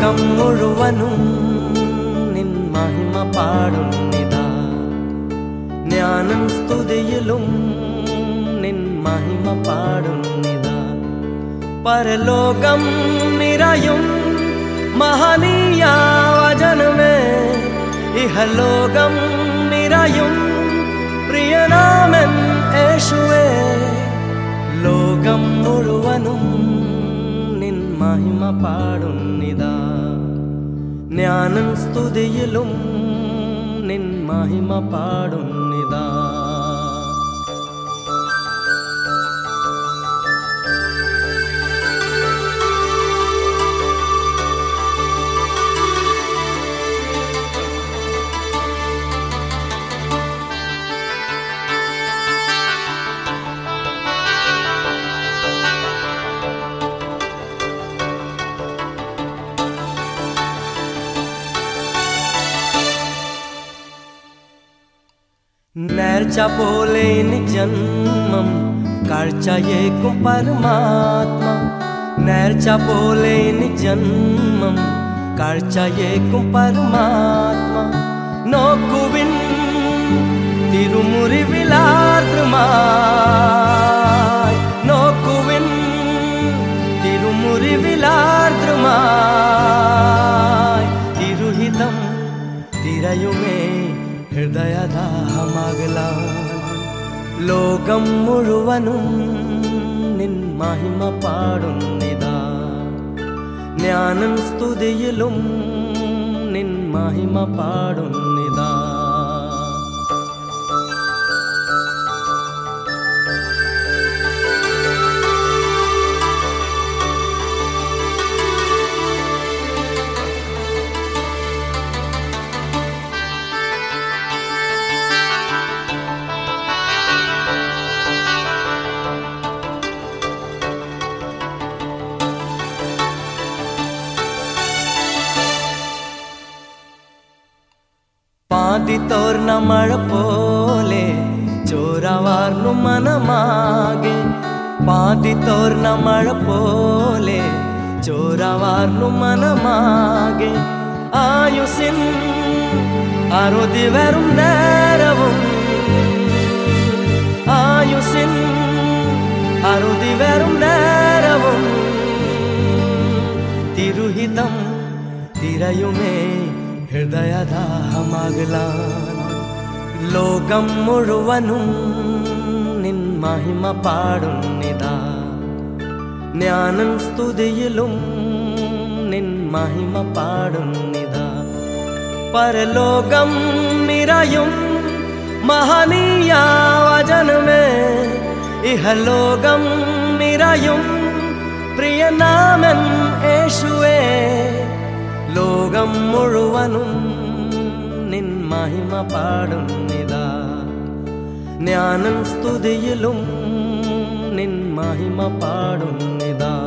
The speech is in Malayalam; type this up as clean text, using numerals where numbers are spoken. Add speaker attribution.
Speaker 1: ലോകം മുഴുവനും നിൻ മഹിമ പാടുന്നിതാ. ജ്ഞാനം സ്തുതിയിലും നിൻ മഹിമ പാടുന്നിതാ. പരലോകം നിറയും മഹനീയ വചനമേ, ഇഹലോകം നിറയും പ്രിയനാമൻ യേശുവേ. ലോകം മുഴുവനും നിൻ മഹിമ പാടുന്നിതാ. ജ്ഞാനം സ്തുതിയിലും നിൻ മഹിമ പാടുന്നിതാ. നേർച്ച പോലെ ജന്മം കാഴ്ചയേക്കും പരമാത്മ. നേർച്ച പോലെ ജന്മം കാഴ്ചയേക്കും പരമാത്മ. നോക്കുവിൻ തിരുമുറിവിലാർദ്രമായി, നോക്കുവിൻ തിരുമുറിവിലാർദ്രമായി. തിരുഹിതം തിരയുമേ ഹൃദയദാഹമകലാൻ. ലോകം മുഴുവനും നിൻ മഹിമ പാടുന്നിതാ. ജ്ഞാനം സ്തുതിയിലും നിൻ മഹിമ പാടുന്നിതാ. പാതി തോർന്ന മഴ പോലെ ചോരവാർന്നു മനമാകെ. പാതി തോർന്ന മഴ പോലെ ചോരവാർന്നു മനമാകെ. ആയുസിൻ അറുതി വരും നേരവും, ആയുസിൻ അറുതി വരും നേരവും. തിരുഹിതം തിരയുമേ ഹൃദയദാഹമകലാൻ. ലോകം മുഴുവനും നിൻ മഹിമ പാടുന്നിതാ. ജ്ഞാനം സ്തുതിയിലും നിൻ മഹിമ പാടുന്നിതാ. പരലോകം നിറയും മഹനീയ വചനമേ, ഇഹലോകം നിറയും പ്രിയനാമൻ യേശുവേ. ലോകം മുഴുവനും നിൻ മഹിമ പാടുന്നിതാ. ജ്ഞാനം സ്തുതിയിലും നിൻ മഹിമ പാടുന്നിതാ.